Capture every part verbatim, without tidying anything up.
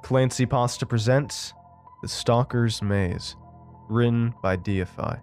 Clancy Pasta presents The Stalker's Maze, written by Deify.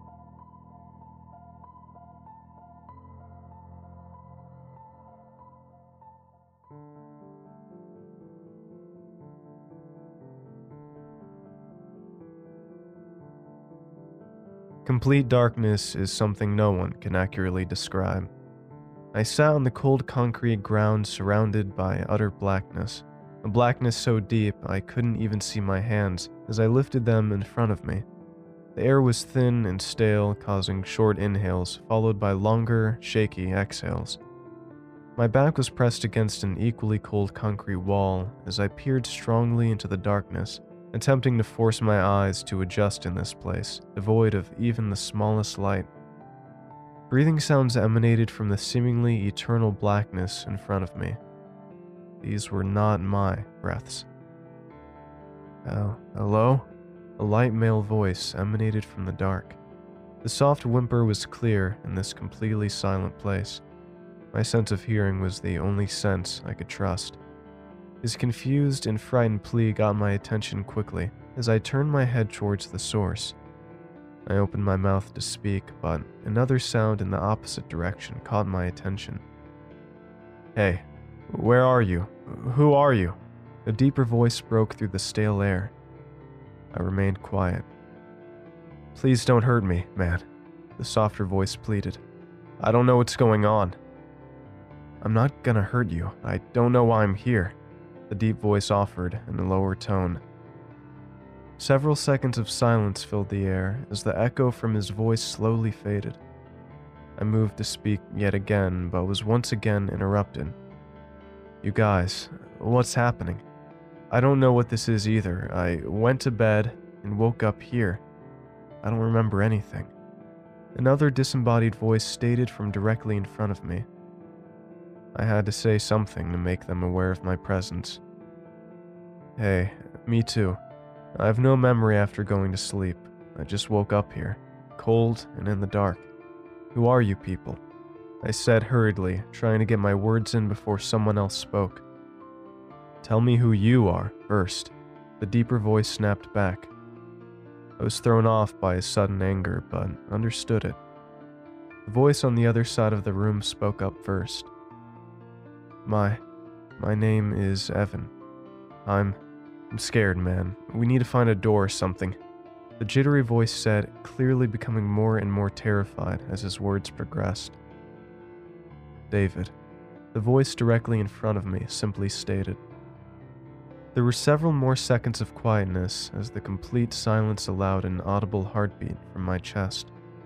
Complete darkness is something no one can accurately describe. I sat on the cold concrete ground surrounded by utter blackness, a blackness so deep I couldn't even see my hands as I lifted them in front of me. The air was thin and stale, causing short inhales followed by longer, shaky exhales. My back was pressed against an equally cold concrete wall as I peered strongly into the darkness, attempting to force my eyes to adjust in this place, devoid of even the smallest light. Breathing sounds emanated from the seemingly eternal blackness in front of me. These were not my breaths. Oh, hello? A light male voice emanated from the dark. The soft whimper was clear in this completely silent place. My sense of hearing was the only sense I could trust. His confused and frightened plea got my attention quickly as I turned my head towards the source. I opened my mouth to speak, but another sound in the opposite direction caught my attention. Hey, where are you? Who are you? A deeper voice broke through the stale air. I remained quiet. Please don't hurt me, man, the softer voice pleaded. I don't know what's going on. I'm not gonna hurt you. I don't know why I'm here, the deep voice offered in a lower tone. Several seconds of silence filled the air as the echo from his voice slowly faded. I moved to speak yet again, but was once again interrupted. You guys, what's happening? I don't know what this is either. I went to bed and woke up here. I don't remember anything. Another disembodied voice stated from directly in front of me. I had to say something to make them aware of my presence. Hey, me too. I have no memory after going to sleep. I just woke up here, cold and in the dark. Who are you people? I said hurriedly, trying to get my words in before someone else spoke. Tell me who you are first, the deeper voice snapped back. I was thrown off by his sudden anger, but understood it. The voice on the other side of the room spoke up first. My, my name is Evan. I'm, I'm scared, man. We need to find a door or something. The jittery voice said, clearly becoming more and more terrified as his words progressed. David, the voice directly in front of me simply stated. There were several more seconds of quietness as the complete silence allowed an audible heartbeat from my chest.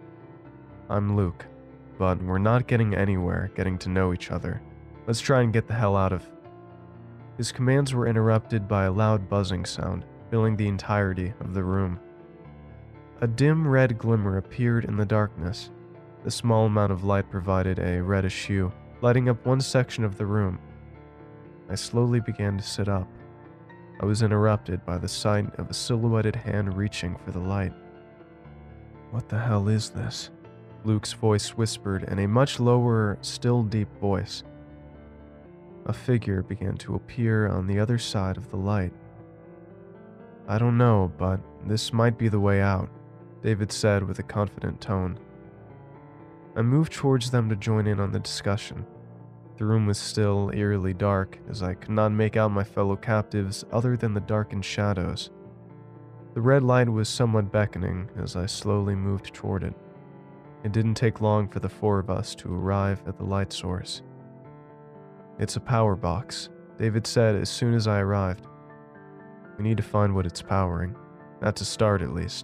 I'm Luke, but we're not getting anywhere getting to know each other. Let's try and get the hell out of... His commands were interrupted by a loud buzzing sound, filling the entirety of the room. A dim red glimmer appeared in the darkness. The small amount of light provided a reddish hue, lighting up one section of the room. I slowly began to sit up. I was interrupted by the sight of a silhouetted hand reaching for the light. What the hell is this? Luke's voice whispered in a much lower, still deep voice. A figure began to appear on the other side of the light. I don't know, but this might be the way out, David said with a confident tone. I moved towards them to join in on the discussion. The room was still eerily dark, as I could not make out my fellow captives other than the darkened shadows. The red light was somewhat beckoning as I slowly moved toward it. It didn't take long for the four of us to arrive at the light source. It's a power box, David said as soon as I arrived. We need to find what it's powering. That's a start, at least.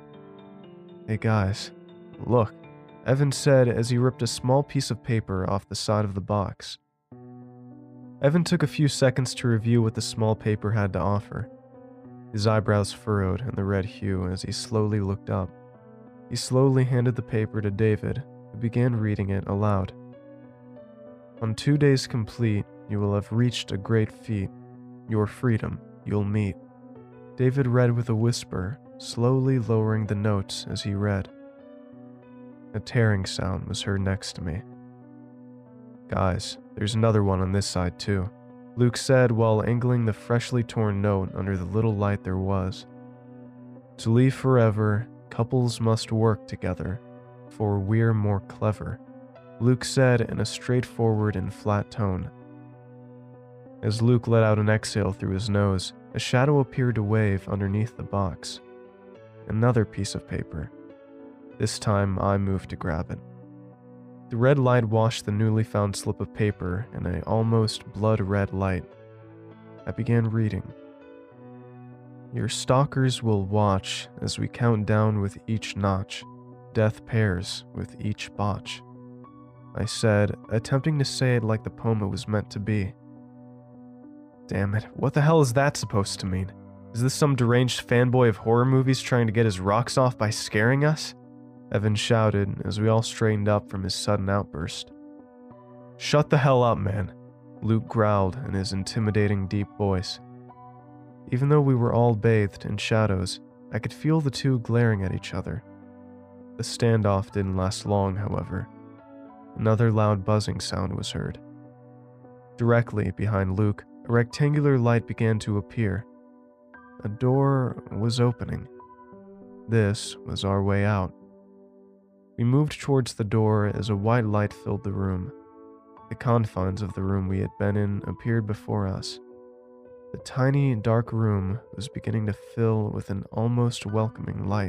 Hey guys, look, Evan said as he ripped a small piece of paper off the side of the box. Evan took a few seconds to review what the small paper had to offer. His eyebrows furrowed in the red hue as he slowly looked up. He slowly handed the paper to David, who began reading it aloud. On two days complete, you will have reached a great feat. Your freedom, you'll meet. David read with a whisper, slowly lowering the notes as he read. A tearing sound was heard next to me. Guys, there's another one on this side too. Luke said while angling the freshly torn note under the little light there was. To leave forever, couples must work together, for we're more clever, Luke said in a straightforward and flat tone. As Luke let out an exhale through his nose, a shadow appeared to wave underneath the box. Another piece of paper. This time, I moved to grab it. The red light washed the newly found slip of paper in an almost blood-red light. I began reading. Your stalkers will watch as we count down with each notch. Death pairs with each botch. I said, attempting to say it like the poem it was meant to be. Damn it, what the hell is that supposed to mean? Is this some deranged fanboy of horror movies trying to get his rocks off by scaring us? Evan shouted as we all straightened up from his sudden outburst. Shut the hell up, man, Luke growled in his intimidating deep voice. Even though we were all bathed in shadows, I could feel the two glaring at each other. The standoff didn't last long, however. Another loud buzzing sound was heard. Directly behind Luke, a rectangular light began to appear. A door was opening. This was our way out. We moved towards the door as a white light filled the room. The confines of the room we had been in appeared before us. The tiny, dark room was beginning to fill with an almost welcoming light.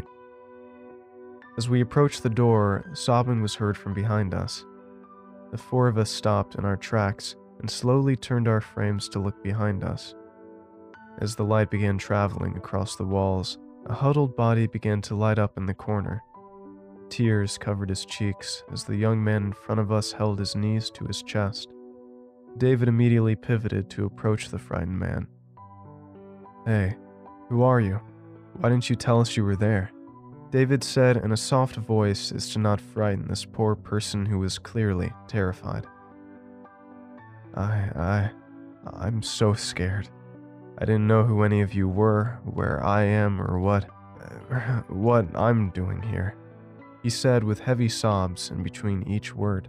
As we approached the door, sobbing was heard from behind us. The four of us stopped in our tracks and slowly turned our frames to look behind us. As the light began traveling across the walls, a huddled body began to light up in the corner. Tears covered his cheeks as the young man in front of us held his knees to his chest. David immediately pivoted to approach the frightened man. Hey, who are you? Why didn't you tell us you were there? David said in a soft voice as to not frighten this poor person who was clearly terrified. I, I, I'm so scared. I didn't know who any of you were, where I am, or what, uh, what I'm doing here, he said with heavy sobs in between each word.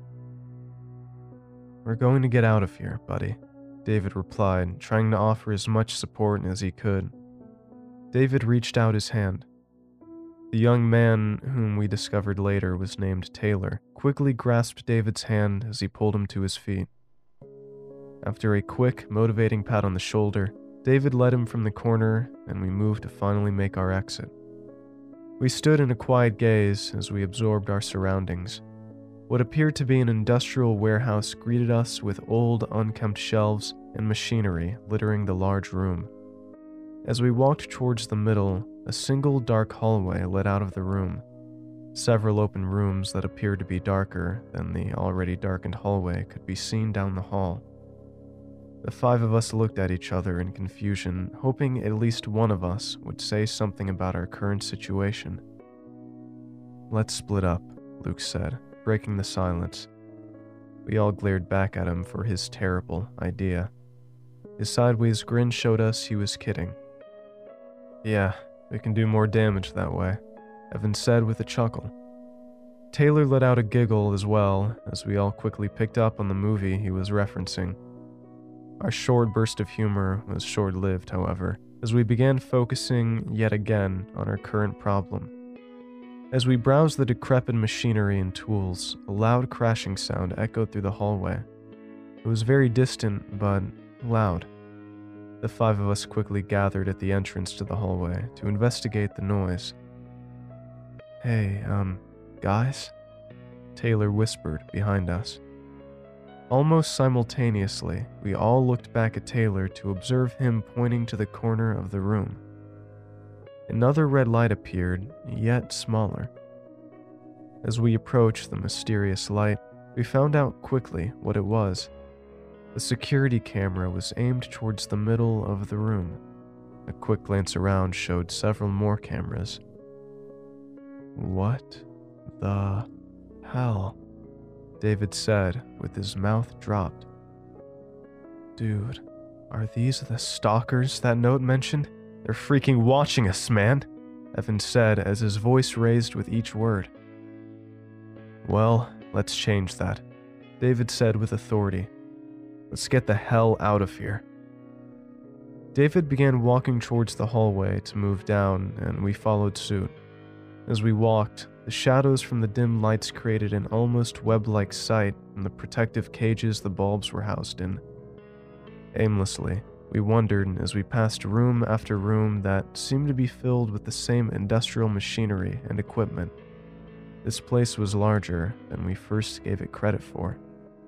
We're going to get out of here, buddy, David replied, trying to offer as much support as he could. David reached out his hand. The young man, whom we discovered later was named Taylor, quickly grasped David's hand as he pulled him to his feet. After a quick, motivating pat on the shoulder, David led him from the corner, and we moved to finally make our exit. We stood in a quiet gaze as we absorbed our surroundings. What appeared to be an industrial warehouse greeted us with old, unkempt shelves and machinery littering the large room. As we walked towards the middle, a single dark hallway led out of the room. Several open rooms that appeared to be darker than the already darkened hallway could be seen down the hall. The five of us looked at each other in confusion, hoping at least one of us would say something about our current situation. Let's split up, Luke said, breaking the silence. We all glared back at him for his terrible idea. His sideways grin showed us he was kidding. Yeah, we can do more damage that way, Evan said with a chuckle. Taylor let out a giggle as well, as we all quickly picked up on the movie he was referencing. Our short burst of humor was short-lived, however, as we began focusing yet again on our current problem. As we browsed the decrepit machinery and tools, a loud crashing sound echoed through the hallway. It was very distant, but loud. The five of us quickly gathered at the entrance to the hallway to investigate the noise. Hey, um, guys? Taylor whispered behind us. Almost simultaneously, we all looked back at Taylor to observe him pointing to the corner of the room. Another red light appeared, yet smaller. As we approached the mysterious light, we found out quickly what it was. The security camera was aimed towards the middle of the room. A quick glance around showed several more cameras. What the hell? David said, with his mouth dropped. Dude, are these the stalkers that note mentioned? They're freaking watching us, man, Evan said as his voice raised with each word. Well, let's change that, David said with authority. Let's get the hell out of here. David began walking towards the hallway to move down, and we followed suit. As we walked, the shadows from the dim lights created an almost web-like sight from the protective cages the bulbs were housed in. Aimlessly, we wondered as we passed room after room that seemed to be filled with the same industrial machinery and equipment. This place was larger than we first gave it credit for.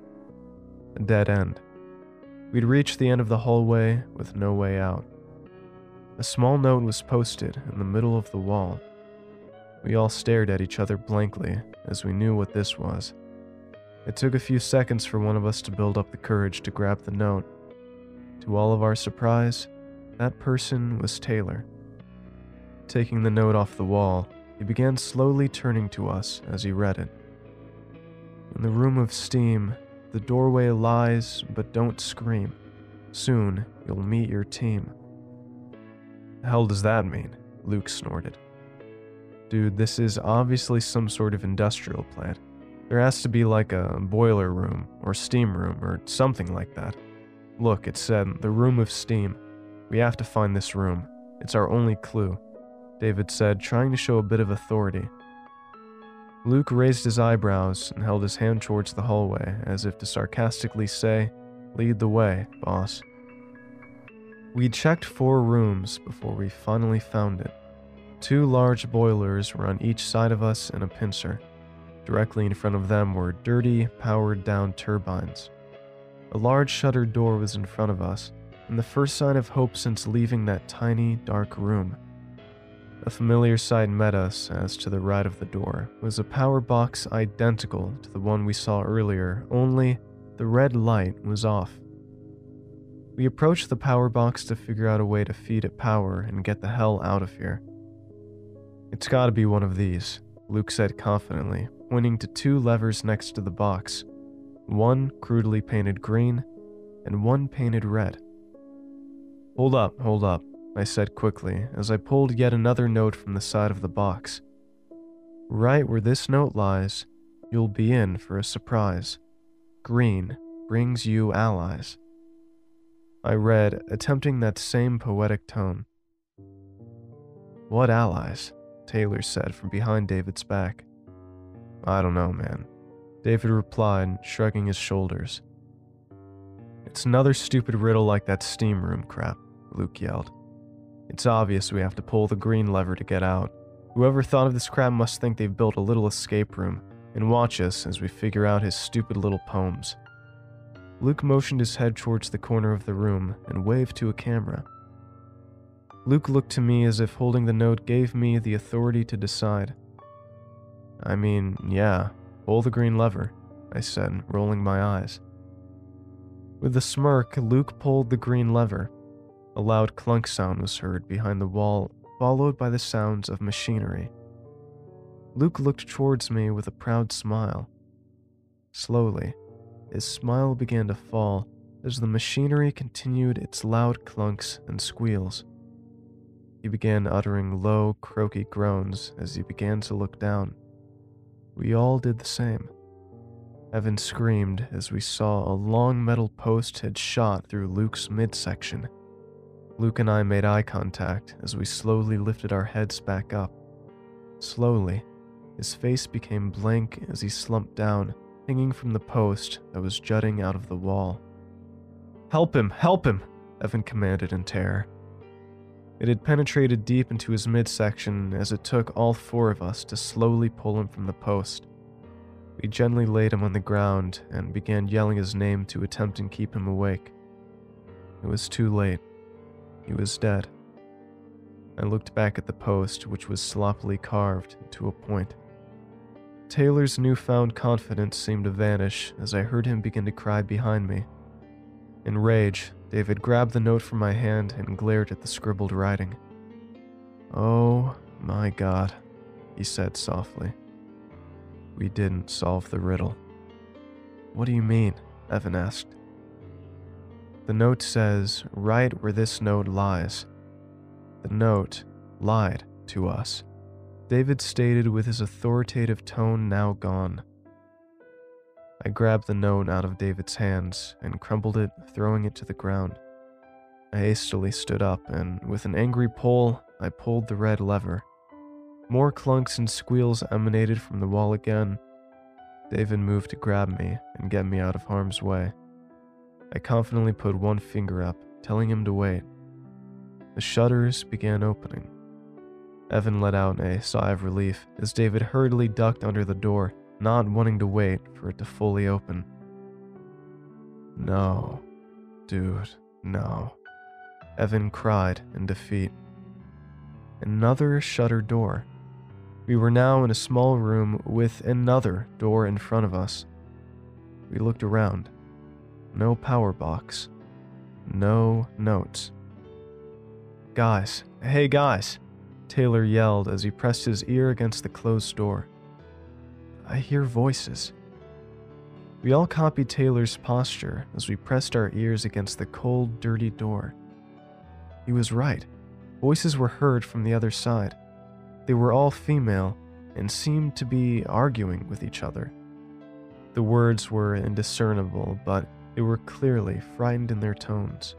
A dead end. We'd reached the end of the hallway with no way out. A small note was posted in the middle of the wall. We all stared at each other blankly as we knew what this was. It took a few seconds for one of us to build up the courage to grab the note. To all of our surprise, that person was Taylor. Taking the note off the wall, he began slowly turning to us as he read it. In the room of steam, the doorway lies, but don't scream. Soon, you'll meet your team. The hell does that mean? Luke snorted. Dude, this is obviously some sort of industrial plant. There has to be like a boiler room, or steam room, or something like that. Look, it said, the room of steam. We have to find this room. It's our only clue, David said, trying to show a bit of authority. Luke raised his eyebrows and held his hand towards the hallway, as if to sarcastically say, "Lead the way, boss." We'd checked four rooms before we finally found it. Two large boilers were on each side of us and a pincer. Directly in front of them were dirty, powered-down turbines. A large shuttered door was in front of us, and the first sign of hope since leaving that tiny, dark room. A familiar sight met us as to the right of the door was a power box identical to the one we saw earlier, only the red light was off. We approached the power box to figure out a way to feed it power and get the hell out of here. It's gotta be one of these, Luke said confidently, pointing to two levers next to the box. One crudely painted green, and one painted red. Hold up, hold up, I said quickly as I pulled yet another note from the side of the box. Right where this note lies, you'll be in for a surprise. Green brings you allies. I read, attempting that same poetic tone. What allies? Taylor said from behind David's back. I don't know, man. David replied, shrugging his shoulders. It's another stupid riddle like that steam room crap, Luke yelled. It's obvious we have to pull the green lever to get out. Whoever thought of this crap must think they've built a little escape room, and watch us as we figure out his stupid little poems. Luke motioned his head towards the corner of the room and waved to a camera. Luke looked to me as if holding the note gave me the authority to decide. I mean, yeah, pull the green lever, I said, rolling my eyes. With a smirk, Luke pulled the green lever. A loud clunk sound was heard behind the wall, followed by the sounds of machinery. Luke looked towards me with a proud smile. Slowly, his smile began to fall as the machinery continued its loud clunks and squeals. He began uttering low, croaky groans as he began to look down. We all did the same. Evan screamed as we saw a long metal post had shot through Luke's midsection. Luke and I made eye contact as we slowly lifted our heads back up. Slowly, his face became blank as he slumped down, hanging from the post that was jutting out of the wall. Help him! Help him! Evan commanded in terror. It had penetrated deep into his midsection as it took all four of us to slowly pull him from the post. We gently laid him on the ground and began yelling his name to attempt and keep him awake. It was too late. He was dead. I looked back at the post, which was sloppily carved into a point. Taylor's newfound confidence seemed to vanish as I heard him begin to cry behind me. In rage, David grabbed the note from my hand and glared at the scribbled writing. Oh my God, he said softly. We didn't solve the riddle. What do you mean? Evan asked. The note says, right where this note lies. The note lied to us, David stated with his authoritative tone now gone. I grabbed the note out of David's hands and crumpled it, throwing it to the ground. I hastily stood up, and with an angry pull, I pulled the red lever. More clunks and squeals emanated from the wall again. David moved to grab me and get me out of harm's way. I confidently put one finger up, telling him to wait. The shutters began opening. Evan let out a sigh of relief as David hurriedly ducked under the door, not wanting to wait for it to fully open. "No, dude, no," Evan cried in defeat. Another shutter door. We were now in a small room with another door in front of us. We looked around. No power box. No notes. "Guys, hey guys," Taylor yelled as he pressed his ear against the closed door. "I hear voices." We all copied Taylor's posture as we pressed our ears against the cold, dirty door. He was right. Voices were heard from the other side. They were all female and seemed to be arguing with each other. The words were indiscernible, but they were clearly frightened in their tones.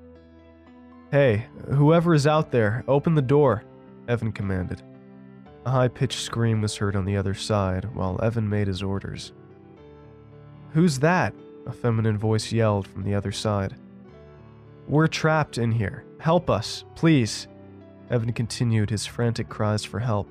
"Hey, whoever is out there, open the door," Evan commanded. A high-pitched scream was heard on the other side while Evan made his orders. "Who's that?" a feminine voice yelled from the other side. "We're trapped in here. Help us, please." Evan continued his frantic cries for help.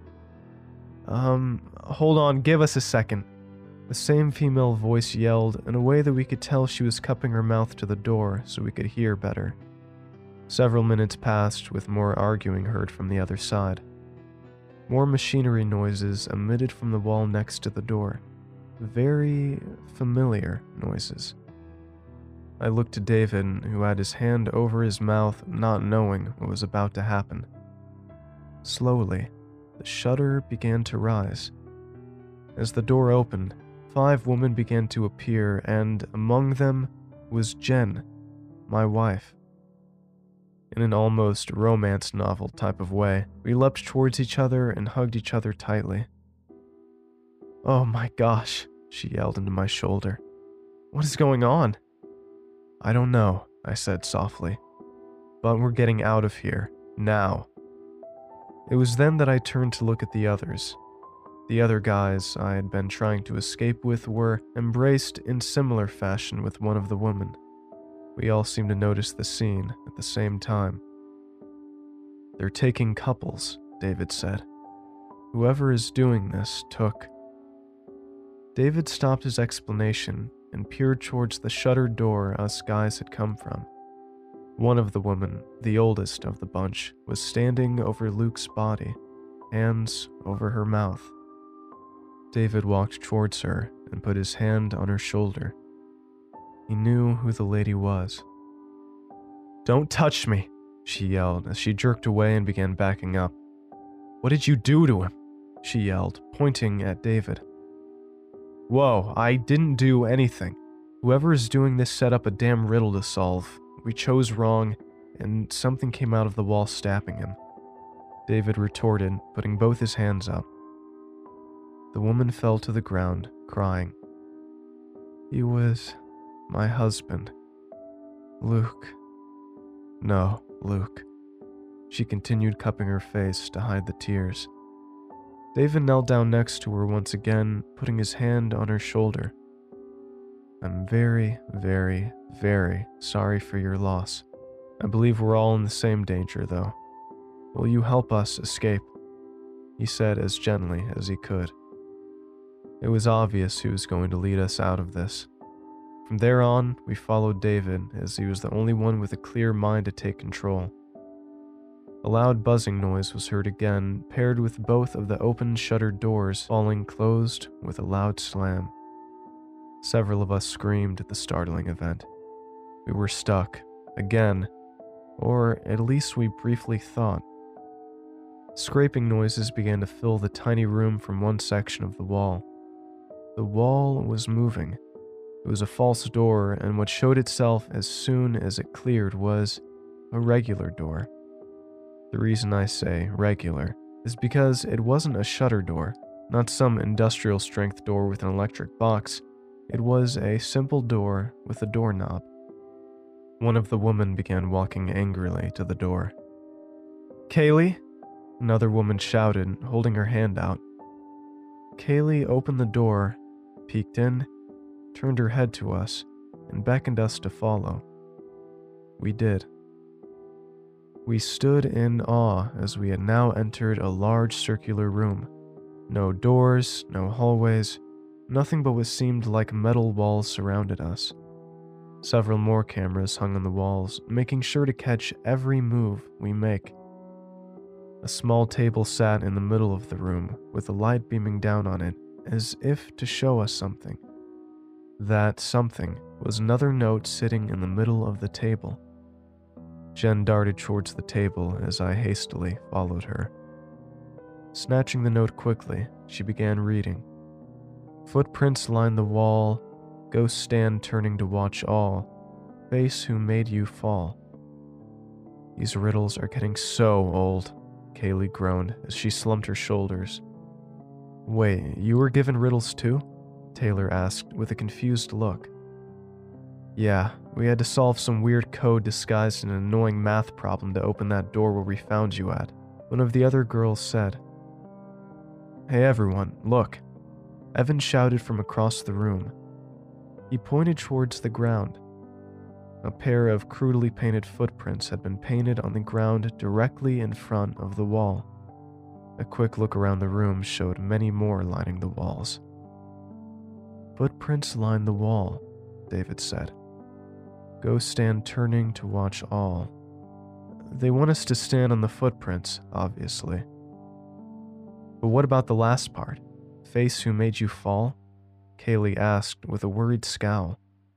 Um, hold on, give us a second." The same female voice yelled in a way that we could tell she was cupping her mouth to the door so we could hear better. Several minutes passed with more arguing heard from the other side. More machinery noises emitted from the wall next to the door. Very familiar noises. I looked to David, who had his hand over his mouth, not knowing what was about to happen. Slowly, the shutter began to rise. As the door opened, five women began to appear, and among them was Jen, my wife. In an almost romance novel type of way, we leapt towards each other and hugged each other tightly. "Oh my gosh," she yelled into my shoulder. "What is going on?" "I don't know," I said softly. "But we're getting out of here, now." It was then that I turned to look at the others. The other guys I had been trying to escape with were embraced in similar fashion with one of the women. We all seemed to notice the scene at the same time. "They're taking couples," David said. "Whoever is doing this took..." David stopped his explanation and peered towards the shuttered door us guys had come from. One of the women, the oldest of the bunch, was standing over Luke's body, hands over her mouth. David walked towards her and put his hand on her shoulder. He knew who the lady was. "Don't touch me," she yelled as she jerked away and began backing up. "What did you do to him?" she yelled, pointing at David. "Whoa, I didn't do anything. Whoever is doing this set up a damn riddle to solve. We chose wrong, and something came out of the wall stabbing him," David retorted, putting both his hands up. The woman fell to the ground, crying. "He was my husband. Luke. No, Luke." She continued cupping her face to hide the tears. David knelt down next to her once again, putting his hand on her shoulder. "I'm very, very, very sorry for your loss. I believe we're all in the same danger, though. Will you help us escape?" he said as gently as he could. It was obvious he was going to lead us out of this. From there on, we followed David, as he was the only one with a clear mind to take control. A loud buzzing noise was heard again, paired with both of the open shuttered doors falling closed with a loud slam. Several of us screamed at the startling event. We were stuck, again, or at least we briefly thought. Scraping noises began to fill the tiny room from one section of the wall. The wall was moving. It was a false door, and what showed itself as soon as it cleared was a regular door. The reason I say regular is because it wasn't a shutter door, not some industrial-strength door with an electric box. It was a simple door with a doorknob. One of the women began walking angrily to the door. "Kaylee?" Another woman shouted, holding her hand out. Kaylee opened the door, peeked in, turned her head to us, and beckoned us to follow. We did. We stood in awe as we had now entered a large circular room. No doors, no hallways, nothing but what seemed like metal walls surrounded us. Several more cameras hung on the walls, making sure to catch every move we make. A small table sat in the middle of the room, with a light beaming down on it, as if to show us something. That something was another note sitting in the middle of the table. Jen darted towards the table as I hastily followed her. Snatching the note quickly, she began reading. "Footprints line the wall, ghosts stand turning to watch all, face who made you fall." These riddles are getting so old, Kaylee groaned as she slumped her shoulders. "Wait, you were given riddles too?" Taylor asked with a confused look. "Yeah, we had to solve some weird code disguised in an annoying math problem to open that door where we found you at," one of the other girls said. "Hey everyone, look," Evan shouted from across the room. He pointed towards the ground. A pair of crudely painted footprints had been painted on the ground directly in front of the wall. A quick look around the room showed many more lining the walls. "Footprints line the wall," David said. "Ghosts stand turning to watch all." They want us to stand on the footprints, obviously. But what about the last part? "Face who made you fall?" Kaylee asked with a worried scowl.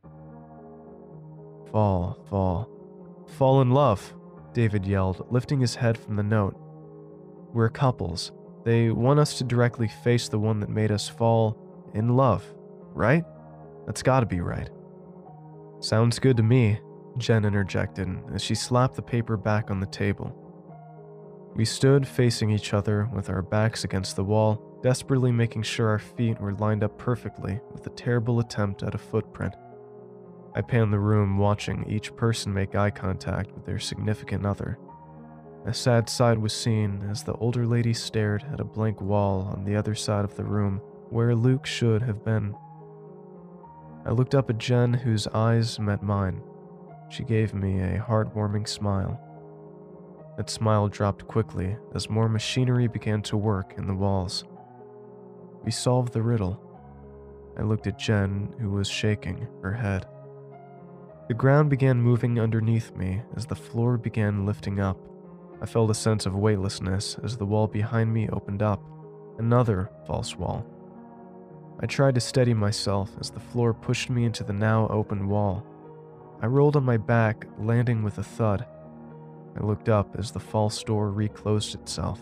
"Fall, fall. Fall in love," David yelled, lifting his head from the note. "We're couples. They want us to directly face the one that made us fall in love, right? That's gotta be right." "Sounds good to me," Jen interjected as she slapped the paper back on the table. We stood facing each other with our backs against the wall, desperately making sure our feet were lined up perfectly with a terrible attempt at a footprint. I panned the room, watching each person make eye contact with their significant other. A sad sight was seen as the older lady stared at a blank wall on the other side of the room where Luke should have been. I looked up at Jen, whose eyes met mine. She gave me a heartwarming smile. That smile dropped quickly as more machinery began to work in the walls. We solved the riddle. I looked at Jen, who was shaking her head. The ground began moving underneath me as the floor began lifting up. I felt a sense of weightlessness as the wall behind me opened up, another false wall. I tried to steady myself as the floor pushed me into the now open wall. I rolled on my back, landing with a thud. I looked up as the false door reclosed itself.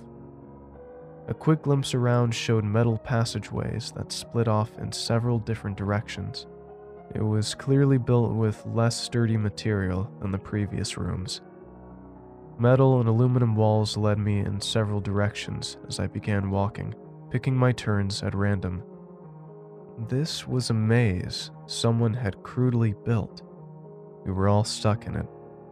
A quick glimpse around showed metal passageways that split off in several different directions. It was clearly built with less sturdy material than the previous rooms. Metal and aluminum walls led me in several directions as I began walking, picking my turns at random. This was a maze someone had crudely built. We were all stuck in it.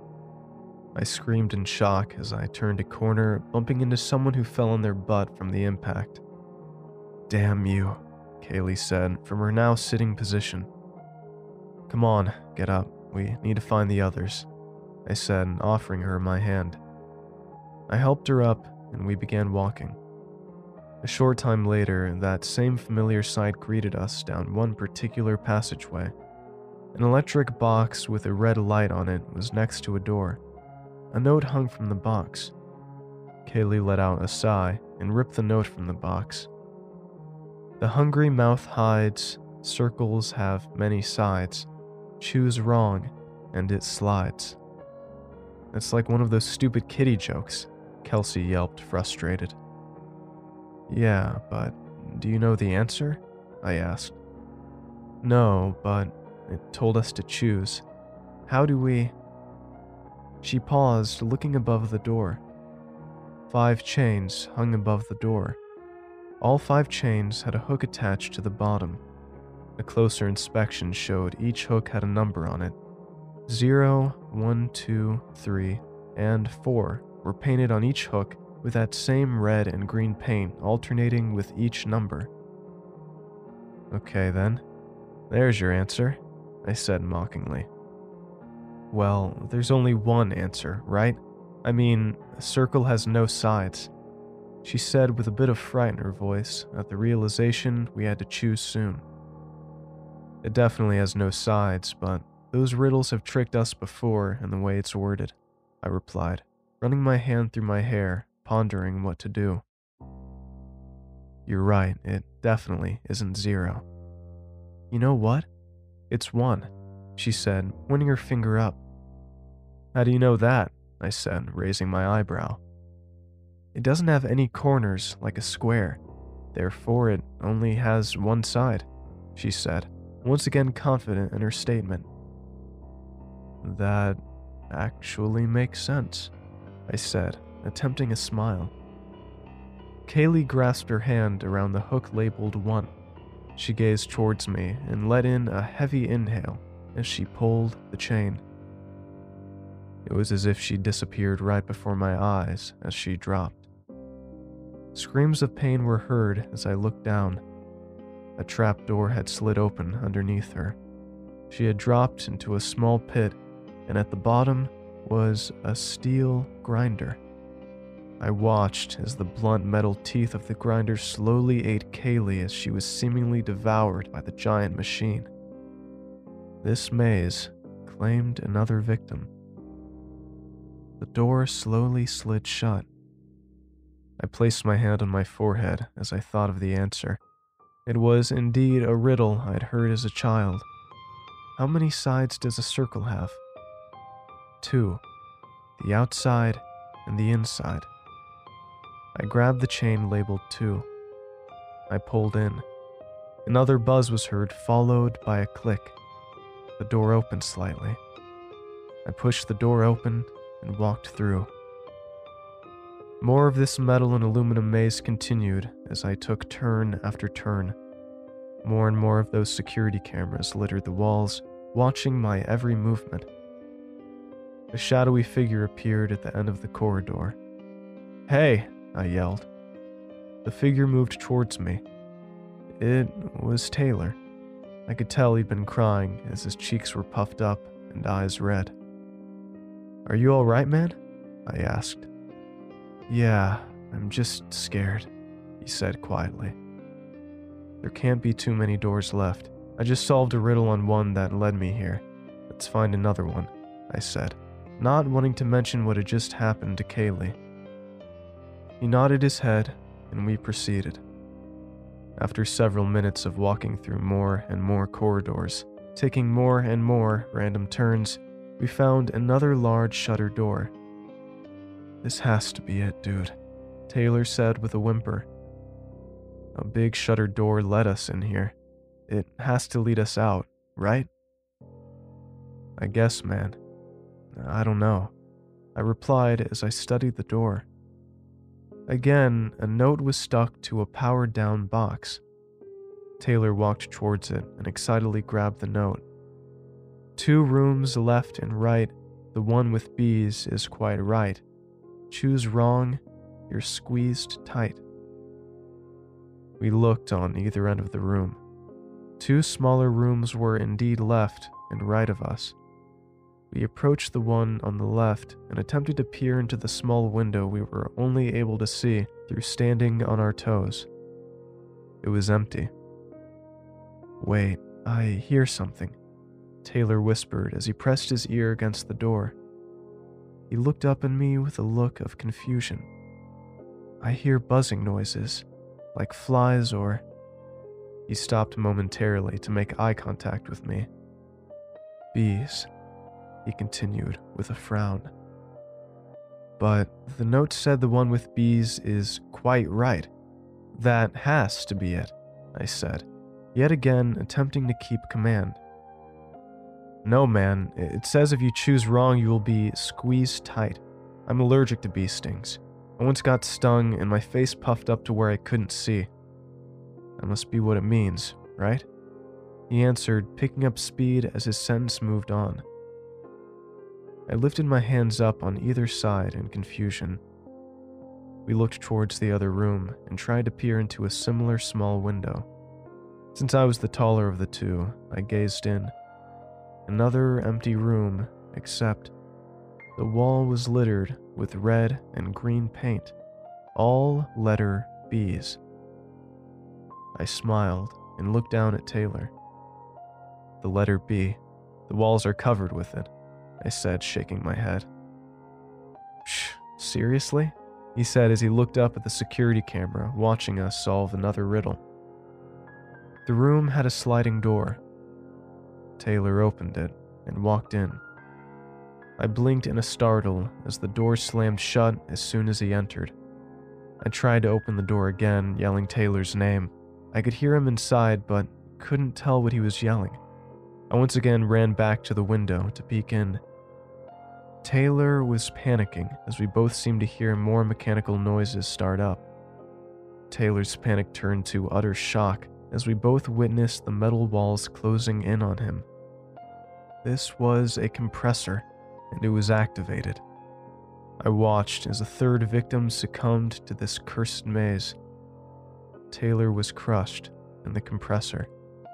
I screamed in shock as I turned a corner, bumping into someone who fell on their butt from the impact. "Damn you," Kaylee said from her now sitting position. "Come on, get up. We need to find the others," I said, offering her my hand. I helped her up, and we began walking. A short time later, that same familiar sight greeted us down one particular passageway. An electric box with a red light on it was next to a door. A note hung from the box. Kaylee let out a sigh and ripped the note from the box. "The hungry mouth hides, circles have many sides. Choose wrong, and it slides." It's like one of those stupid kitty jokes, Kelsey yelped, frustrated. "Yeah, but do you know the answer?" I asked. "No, but it told us to choose. How do we..." She paused, looking above the door. Five chains hung above the door. All five chains had a hook attached to the bottom. A closer inspection showed each hook had a number on it. Zero, one, two, three, and four were painted on each hook with that same red and green paint alternating with each number. Okay then, there's your answer, I said mockingly. Well, there's only one answer, right? I mean, a circle has no sides, she said with a bit of fright in her voice at the realization we had to choose soon. It definitely has no sides, but those riddles have tricked us before in the way it's worded, I replied, running my hand through my hair, pondering what to do. You're right, it definitely isn't zero. You know what? It's one, she said, pointing her finger up. How do you know that? I said, raising my eyebrow. It doesn't have any corners like a square, therefore it only has one side, she said, once again confident in her statement. That actually makes sense, I said, attempting a smile. Kaylee grasped her hand around the hook labeled one. She gazed towards me and let in a heavy inhale as she pulled the chain. It was as if she disappeared right before my eyes as she dropped. Screams of pain were heard as I looked down. A trap door had slid open underneath her. She had dropped into a small pit, and at the bottom was a steel grinder. I watched as the blunt metal teeth of the grinder slowly ate Kaylee as she was seemingly devoured by the giant machine. This maze claimed another victim. The door slowly slid shut. I placed my hand on my forehead as I thought of the answer. It was indeed a riddle I'd heard as a child. How many sides does a circle have? Two. The outside and the inside. I grabbed the chain labeled two. I pulled in. Another buzz was heard, followed by a click. The door opened slightly. I pushed the door open and walked through. More of this metal and aluminum maze continued as I took turn after turn. More and more of those security cameras littered the walls, watching my every movement. A shadowy figure appeared at the end of the corridor. Hey, I yelled. The figure moved towards me. It was Taylor. I could tell he'd been crying as his cheeks were puffed up and eyes red. Are you all right, man? I asked. Yeah, I'm just scared, he said quietly. There can't be too many doors left. I just solved a riddle on one that led me here. Let's find another one, I said, not wanting to mention what had just happened to Kaylee. He nodded his head, and we proceeded. After several minutes of walking through more and more corridors, taking more and more random turns, we found another large shutter door. This has to be it, dude, Taylor said with a whimper. A big shuttered door led us in here. It has to lead us out, right? I guess, man. I don't know, I replied as I studied the door. Again, a note was stuck to a powered-down box. Taylor walked towards it and excitedly grabbed the note. Two rooms left and right, the one with bees is quite right. Choose wrong, you're squeezed tight. We looked on either end of the room. Two smaller rooms were indeed left and right of us. We approached the one on the left and attempted to peer into the small window we were only able to see through standing on our toes. It was empty. Wait, I hear something, Taylor whispered as he pressed his ear against the door. He looked up at me with a look of confusion. I hear buzzing noises, like flies or... He stopped momentarily to make eye contact with me. Bees, he continued with a frown. But the note said the one with bees is quite right. That has to be it, I said, yet again attempting to keep command. No, man, it says if you choose wrong, you will be squeezed tight. I'm allergic to bee stings. I once got stung and my face puffed up to where I couldn't see. That must be what it means, right? he answered, picking up speed as his sentence moved on. I lifted my hands up on either side in confusion. We looked towards the other room and tried to peer into a similar small window. Since I was the taller of the two, I gazed in. Another empty room, except the wall was littered with red and green paint, all letter B's. I smiled and looked down at Taylor. The letter B. The walls are covered with it, I said, shaking my head. Shh, seriously? He said as he looked up at the security camera, watching us solve another riddle. The room had a sliding door. Taylor opened it and walked in. I blinked in a startle as the door slammed shut as soon as he entered. I tried to open the door again, yelling Taylor's name. I could hear him inside, but couldn't tell what he was yelling. I once again ran back to the window to peek in. Taylor was panicking as we both seemed to hear more mechanical noises start up. Taylor's panic turned to utter shock as we both witnessed the metal walls closing in on him. This was a compressor, and it was activated. I watched as a third victim succumbed to this cursed maze. Taylor was crushed in the compressor.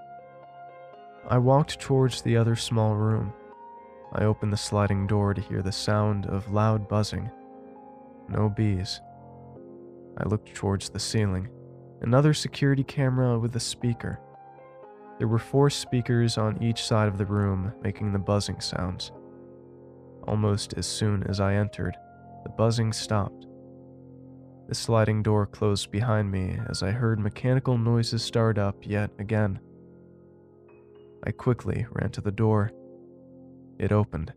I walked towards the other small room. I opened the sliding door to hear the sound of loud buzzing. No bees. I looked towards the ceiling. Another security camera with a speaker. There were four speakers on each side of the room, making the buzzing sounds. Almost as soon as I entered, the buzzing stopped. The sliding door closed behind me as I heard mechanical noises start up yet again. I quickly ran to the door. It opened.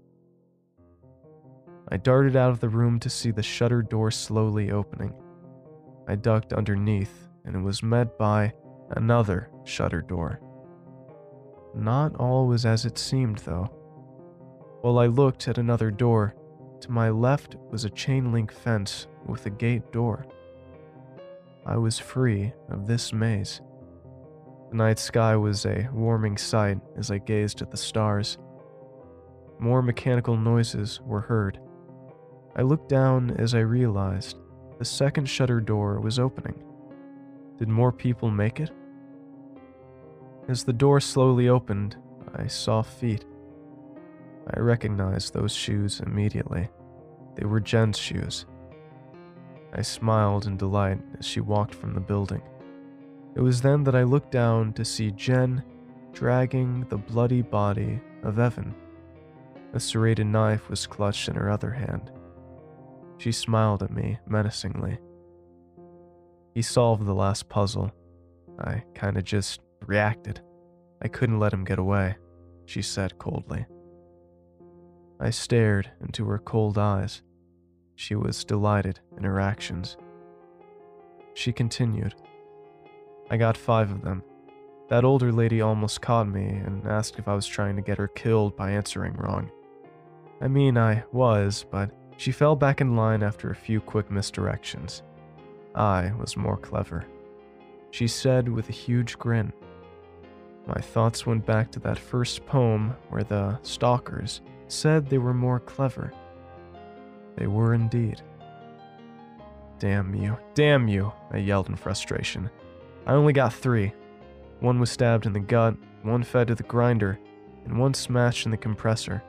I darted out of the room to see the shutter door slowly opening. I ducked underneath and was met by another shutter door. Not all was as it seemed, though. While I looked at another door, to my left was a chain link fence with a gate door. I was free of this maze. The night sky was a warming sight as I gazed at the stars. More mechanical noises were heard. I looked down as I realized the second shutter door was opening. Did more people make it? As the door slowly opened, I saw feet. I recognized those shoes immediately. They were Jen's shoes. I smiled in delight as she walked from the building. It was then that I looked down to see Jen dragging the bloody body of Evan. A serrated knife was clutched in her other hand. She smiled at me menacingly. He solved the last puzzle. I kinda just reacted. I couldn't let him get away, she said coldly. I stared into her cold eyes. She was delighted in her actions. She continued. I got five of them. That older lady almost caught me and asked if I was trying to get her killed by answering wrong. I mean, I was, but she fell back in line after a few quick misdirections. I was more clever, she said with a huge grin. My thoughts went back to that first poem where the stalkers said they were more clever. They were indeed. Damn you, damn you, I yelled in frustration. I only got three. One was stabbed in the gut, one fed to the grinder, and one smashed in the compressor.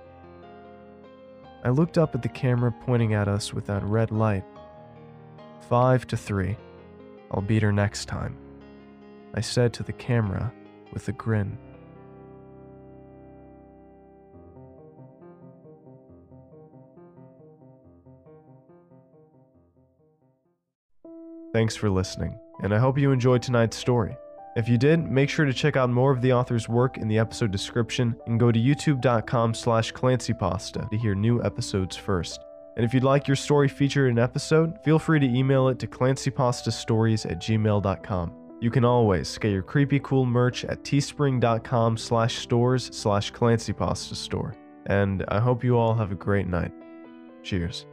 I looked up at the camera pointing at us with that red light. Five to three. I'll beat her next time, I said to the camera with a grin. Thanks for listening, and I hope you enjoyed tonight's story. If you did, make sure to check out more of the author's work in the episode description and go to youtube.com slash clancypasta to hear new episodes first. And if you'd like your story featured in an episode, feel free to email it to clancypastastories at gmail dot com. You can always get your creepy cool merch at teespring.com slash stores slash clancypastastore. And I hope you all have a great night. Cheers.